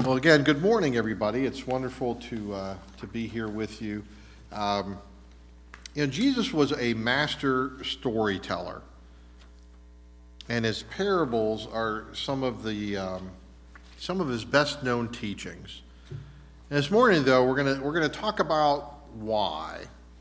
Well, again, good morning, everybody. It's wonderful to be here with you. Jesus was a master storyteller, and his parables are some of his best-known teachings. And this morning, though, we're gonna talk about why.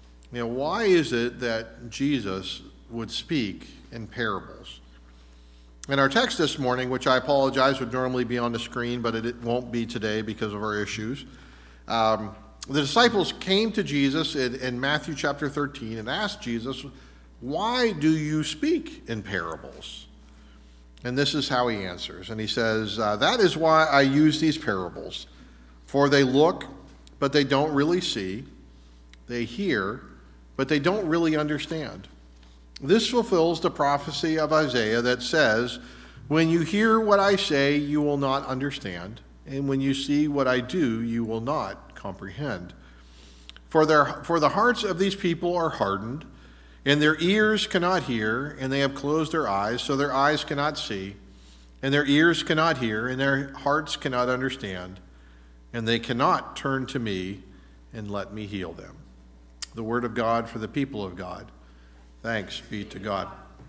Why is it that Jesus would speak in parables? And our text this morning, which I apologize would normally be on the screen, but it won't be today because of our issues. The disciples came to Jesus in Matthew chapter 13 and asked Jesus, "Why do you speak in parables?" And this is how he answers. And he says, "That is why I use these parables. For they look, but they don't really see. They hear, but they don't really understand. This fulfills the prophecy of Isaiah that says, 'When you hear what I say, you will not understand, and when you see what I do, you will not comprehend. For the hearts of these people are hardened, and their ears cannot hear, and they have closed their eyes, so their eyes cannot see, and their ears cannot hear, and their hearts cannot understand, and they cannot turn to me and let me heal them.'" The word of God for the people of God. Thanks be to God.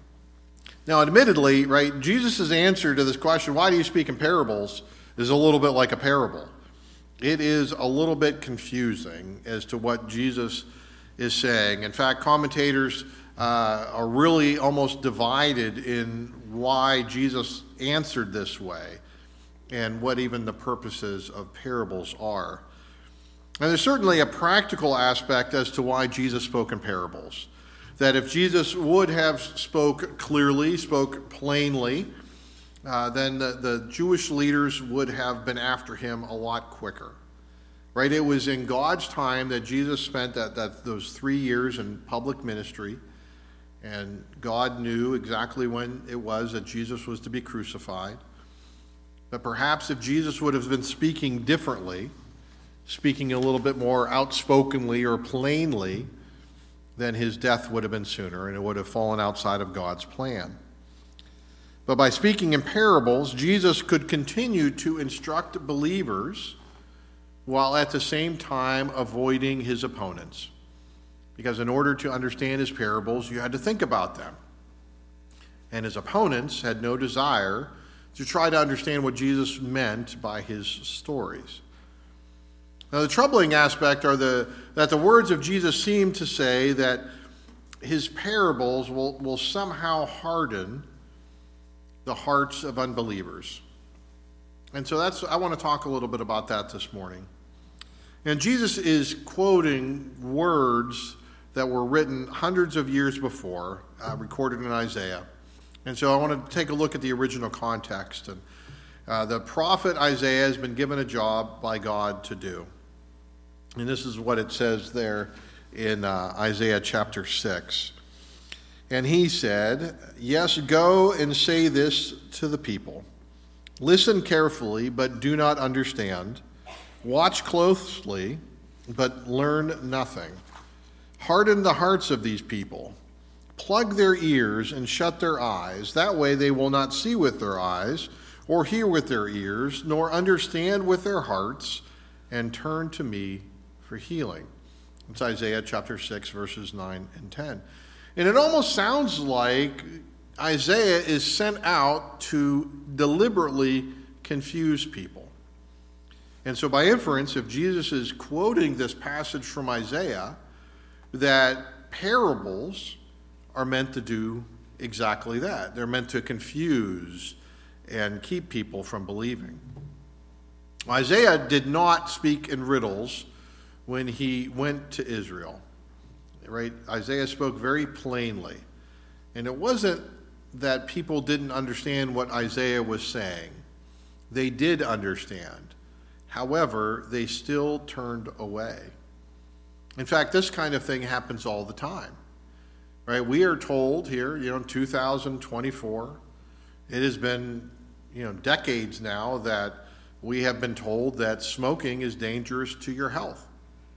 Now, admittedly, right, Jesus' answer to this question, why do you speak in parables, is a little bit like a parable. It is a little bit confusing as to what Jesus is saying. In fact, commentators are really almost divided in why Jesus answered this way and what even the purposes of parables are. And there's certainly a practical aspect as to why Jesus spoke in parables. That if Jesus would have spoke clearly, spoke plainly, then the Jewish leaders would have been after him a lot quicker. Right? It was in God's time that Jesus spent those 3 years in public ministry, and God knew exactly when it was that Jesus was to be crucified. But perhaps if Jesus would have been speaking differently, speaking a little bit more outspokenly or plainly, then his death would have been sooner, and it would have fallen outside of God's plan. But by speaking in parables, Jesus could continue to instruct believers while at the same time avoiding his opponents. Because in order to understand his parables, you had to think about them. And his opponents had no desire to try to understand what Jesus meant by his stories. Now, the troubling aspect are that the words of Jesus seem to say that his parables will somehow harden the hearts of unbelievers. And so I want to talk a little bit about that this morning. And Jesus is quoting words that were written hundreds of years before, recorded in Isaiah. And so I want to take a look at the original context. And the prophet Isaiah has been given a job by God to do. And this is what it says there in Isaiah chapter 6. And he said, "Yes, go and say this to the people. Listen carefully, but do not understand. Watch closely, but learn nothing. Harden the hearts of these people. Plug their ears and shut their eyes. That way they will not see with their eyes, or hear with their ears, nor understand with their hearts, and turn to me for healing." It's Isaiah chapter 6, verses 9 and 10. And it almost sounds like Isaiah is sent out to deliberately confuse people. And so by inference, if Jesus is quoting this passage from Isaiah, that parables are meant to do exactly that. They're meant to confuse and keep people from believing. Isaiah did not speak in riddles when he went to Israel, right? Isaiah spoke very plainly. And it wasn't that people didn't understand what Isaiah was saying. They did understand. However, they still turned away. In fact, this kind of thing happens all the time, right? We are told here, in 2024, it has been, decades now that we have been told that smoking is dangerous to your health.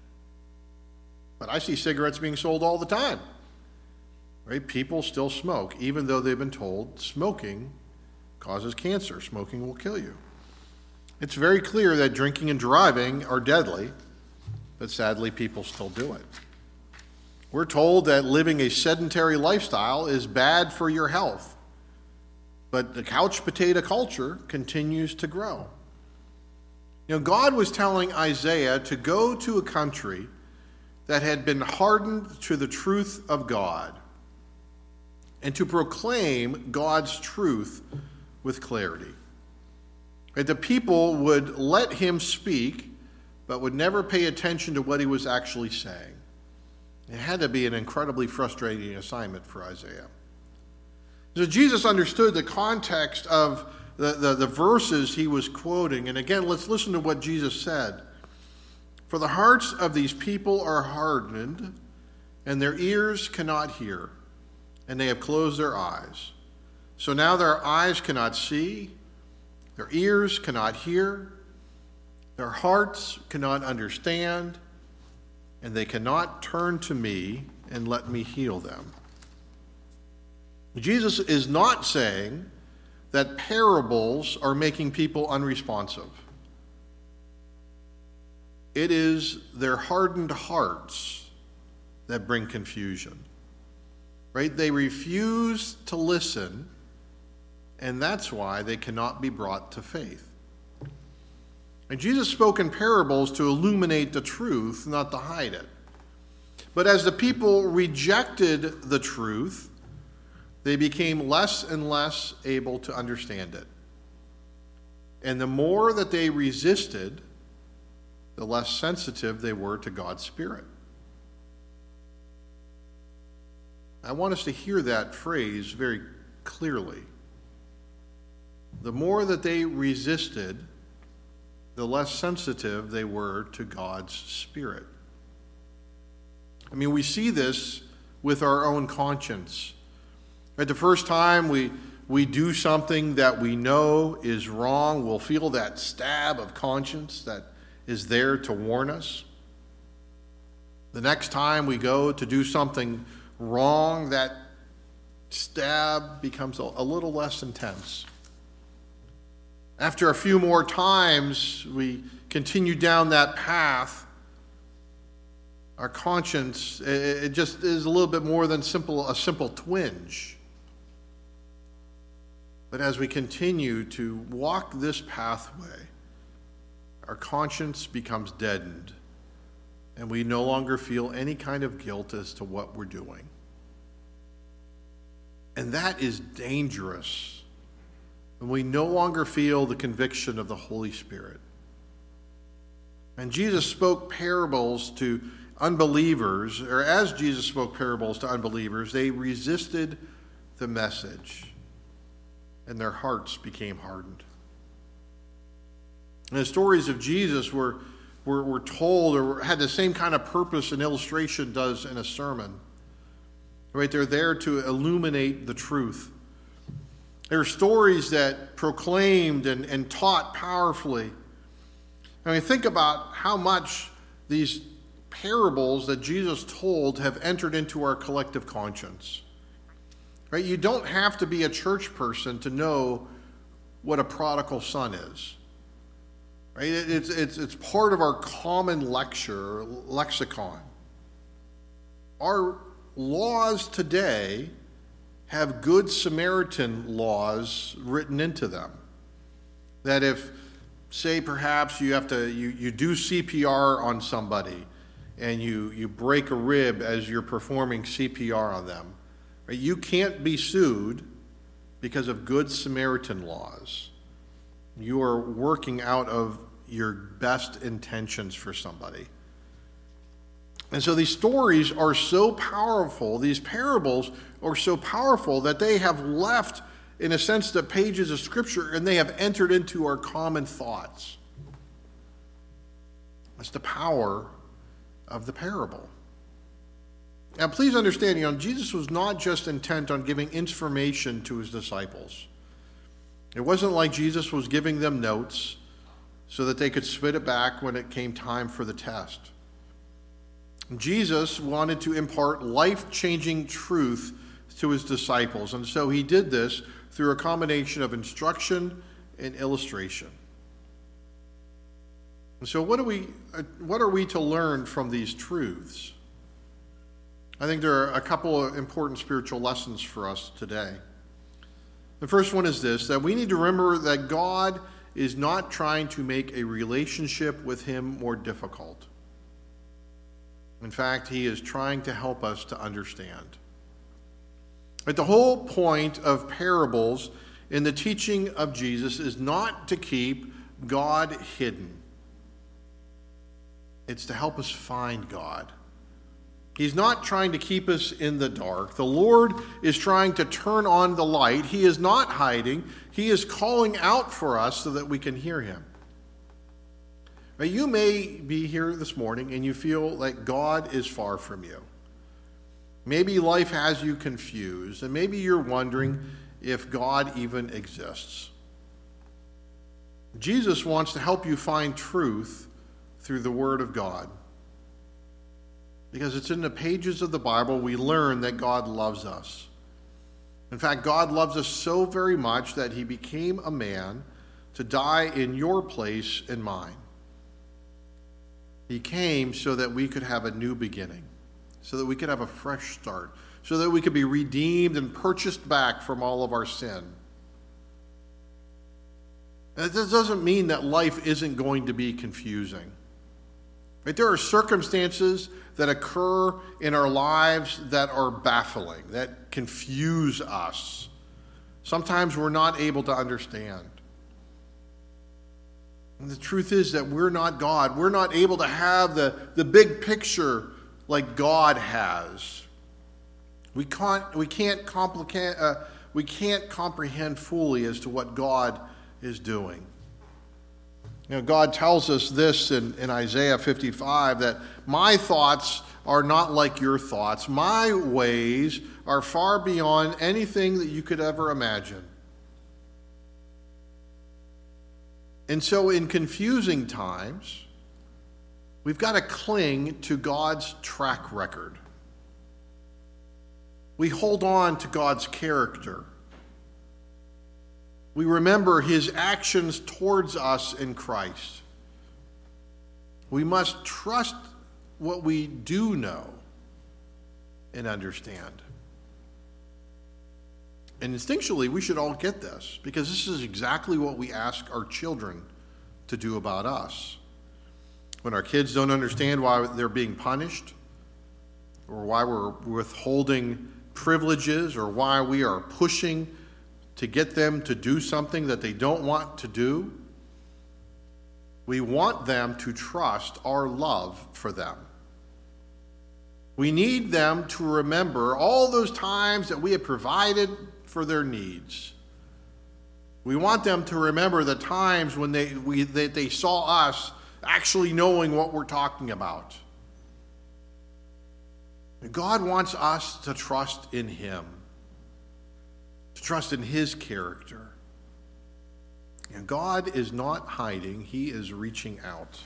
But I see cigarettes being sold all the time, right? People still smoke, even though they've been told smoking causes cancer. Smoking will kill you. It's very clear that drinking and driving are deadly, but sadly people still do it. We're told that living a sedentary lifestyle is bad for your health, but the couch potato culture continues to grow. God was telling Isaiah to go to a country that had been hardened to the truth of God and to proclaim God's truth with clarity. That the people would let him speak, but would never pay attention to what he was actually saying. It had to be an incredibly frustrating assignment for Isaiah. So Jesus understood the context of the verses he was quoting. And again, let's listen to what Jesus said. For the hearts of these people are hardened, and their ears cannot hear, and they have closed their eyes. So now their eyes cannot see, their ears cannot hear, their hearts cannot understand, and they cannot turn to me and let me heal them. Jesus is not saying that parables are making people unresponsive. It is their hardened hearts that bring confusion. Right? They refuse to listen, and that's why they cannot be brought to faith. And Jesus spoke in parables to illuminate the truth, not to hide it. But as the people rejected the truth, they became less and less able to understand it. And the more that they resisted, the less sensitive they were to God's Spirit. I want us to hear that phrase very clearly. The more that they resisted, the less sensitive they were to God's Spirit. I mean, we see this with our own conscience. Right? The first time we do something that we know is wrong, we'll feel that stab of conscience that is there to warn us. The next time we go to do something wrong, that stab becomes a little less intense. After a few more times, we continue down that path. Our conscience, it just is a little bit more than a simple twinge. But as we continue to walk this pathway, our conscience becomes deadened, and we no longer feel any kind of guilt as to what we're doing. And that is dangerous when we no longer feel the conviction of the Holy Spirit. And Jesus spoke parables to unbelievers, or as Jesus spoke parables to unbelievers, they resisted the message, and their hearts became hardened. And the stories of Jesus were told or had the same kind of purpose an illustration does in a sermon. Right? They're there to illuminate the truth. There are stories that proclaimed and taught powerfully. I mean, think about how much these parables that Jesus told have entered into our collective conscience. Right? You don't have to be a church person to know what a prodigal son is. Right? It's part of our common lexicon. Our laws today have Good Samaritan laws written into them. That if, say, perhaps you do CPR on somebody and you break a rib as you're performing CPR on them, right? You can't be sued because of Good Samaritan laws. You are working out of your best intentions for somebody. And so these stories are so powerful, these parables are so powerful that they have left, in a sense, the pages of Scripture, and they have entered into our common thoughts. That's the power of the parable. Now, please understand, Jesus was not just intent on giving information to his disciples. It wasn't like Jesus was giving them notes so that they could spit it back when it came time for the test. Jesus wanted to impart life-changing truth to his disciples, and so he did this through a combination of instruction and illustration. So what are we to learn from these truths? I think there are a couple of important spiritual lessons for us today. The first one is this, that we need to remember that God is not trying to make a relationship with him more difficult. In fact, he is trying to help us to understand. But the whole point of parables in the teaching of Jesus is not to keep God hidden. It's to help us find God. He's not trying to keep us in the dark. The Lord is trying to turn on the light. He is not hiding. He is calling out for us so that we can hear him. Right? You may be here this morning and you feel like God is far from you. Maybe life has you confused, and maybe you're wondering if God even exists. Jesus wants to help you find truth through the Word of God. Because it's in the pages of the Bible we learn that God loves us. In fact, God loves us so very much that he became a man to die in your place and mine. He came so that we could have a new beginning, so that we could have a fresh start, so that we could be redeemed and purchased back from all of our sin. And this doesn't mean that life isn't going to be confusing. Right? There are circumstances that occur in our lives that are baffling, that confuse us. Sometimes we're not able to understand. And the truth is that we're not God. We're not able to have the big picture like God has. We can't comprehend fully as to what God is doing. You know, God tells us this in Isaiah 55, that my thoughts are not like your thoughts. My ways are far beyond anything that you could ever imagine. And so in confusing times, we've got to cling to God's track record. We hold on to God's character. We remember his actions towards us in Christ. We must trust what we do know and understand. And instinctually, we should all get this, because this is exactly what we ask our children to do about us. When our kids don't understand why they're being punished, or why we're withholding privileges, or why we are pushing to get them to do something that they don't want to do, we want them to trust our love for them. We need them to remember all those times that we have provided for their needs. We want them to remember the times when they saw us actually knowing what we're talking about. God wants us to trust in him, to trust in his character. And God is not hiding, he is reaching out.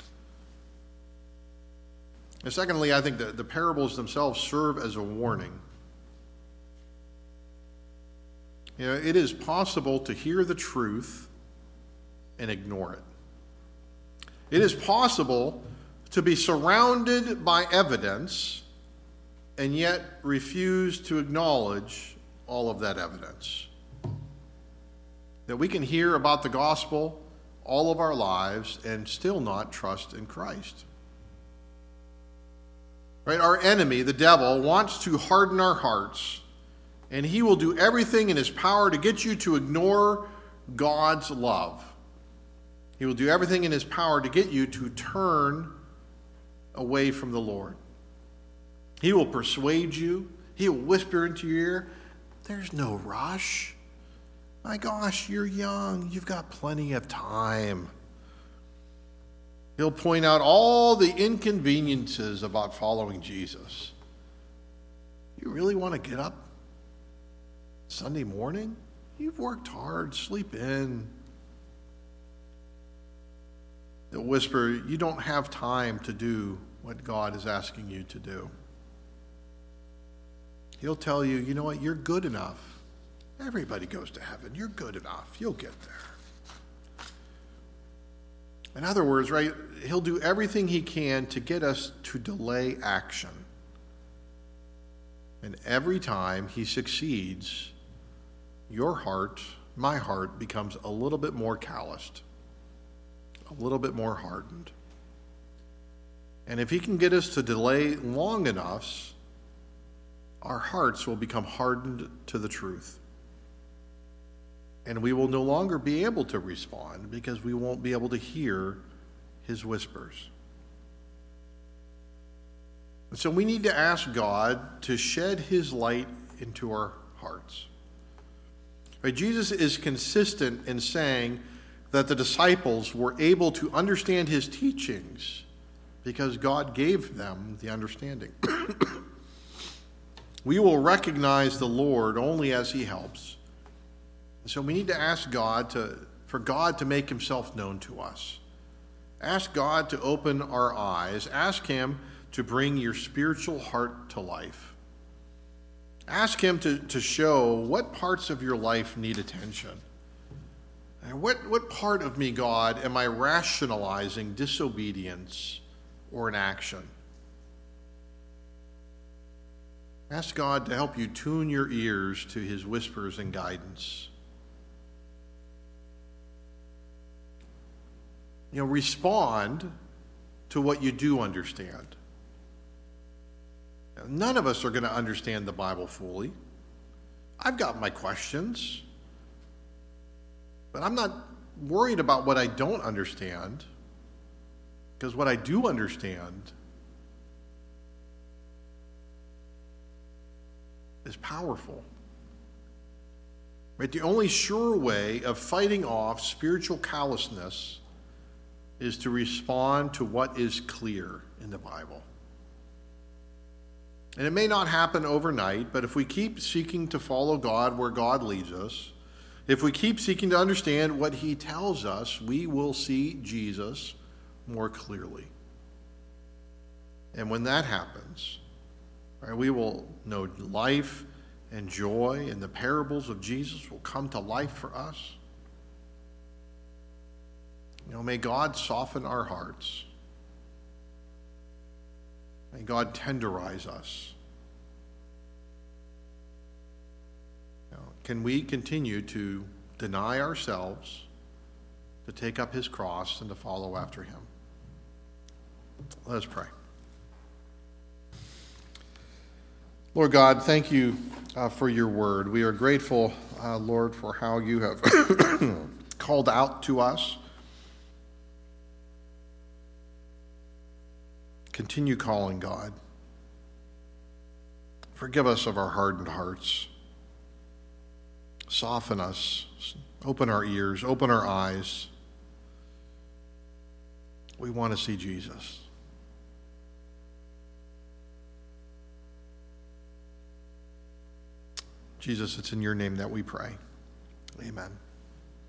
And secondly, I think that the parables themselves serve as a warning. You know, it is possible to hear the truth and ignore it. It is possible to be surrounded by evidence and yet refuse to acknowledge all of that evidence. That we can hear about the gospel all of our lives and still not trust in Christ. Right? Our enemy, the devil, wants to harden our hearts, and he will do everything in his power to get you to ignore God's love. He will do everything in his power to get you to turn away from the Lord. He will persuade you. He will whisper into your ear, "There's no rush. My gosh, you're young. You've got plenty of time." He'll point out all the inconveniences about following Jesus. You really want to get up Sunday morning? You've worked hard. Sleep in. He'll whisper, you don't have time to do what God is asking you to do. He'll tell you, you know what, you're good enough. Everybody goes to heaven. You're good enough. You'll get there. In other words, right, he'll do everything he can to get us to delay action. And every time he succeeds, your heart, my heart, becomes a little bit more calloused, a little bit more hardened. And if he can get us to delay long enough, our hearts will become hardened to the truth. And we will no longer be able to respond because we won't be able to hear his whispers. And so we need to ask God to shed his light into our hearts. Right? Jesus is consistent in saying that the disciples were able to understand his teachings because God gave them the understanding. We will recognize the Lord only as he helps. So we need to ask God for God to make himself known to us. Ask God to open our eyes. Ask him to bring your spiritual heart to life. Ask him to show what parts of your life need attention. And what part of me, God, am I rationalizing disobedience or inaction? Ask God to help you tune your ears to his whispers and guidance. Respond to what you do understand. None of us are going to understand the Bible fully. I've got my questions, but I'm not worried about what I don't understand, because what I do understand is powerful. Right? The only sure way of fighting off spiritual callousness is to respond to what is clear in the Bible. And it may not happen overnight, but if we keep seeking to follow God where God leads us, if we keep seeking to understand what he tells us, we will see Jesus more clearly. And when that happens, right, we will know life and joy, and the parables of Jesus will come to life for us. May God soften our hearts. May God tenderize us. Can we continue to deny ourselves, to take up his cross, and to follow after him? Let us pray. Lord God, thank you for your word. We are grateful, Lord, for how you have called out to us. Continue calling, God. Forgive us of our hardened hearts. Soften us. Open our ears. Open our eyes. We want to see Jesus. Jesus, it's in your name that we pray. Amen.